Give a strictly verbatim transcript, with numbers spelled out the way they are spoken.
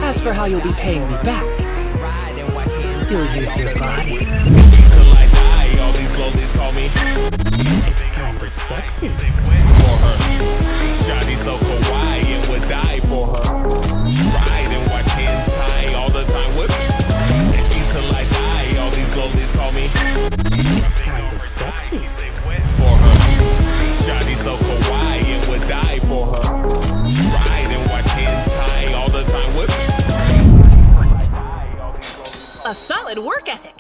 As for how you'll be paying me back, you'll use your body. Till I die, all these lowlies call me. It's kinda sexy. For her, shawty so kawaii and would die for her. Ride and watch hentai all the time with me. Till I die, all these lowlies call me. It's kinda sexy. For her, shawty so kawaii and would die for her. Ride and watch hentai all the time with me. A solid work ethic.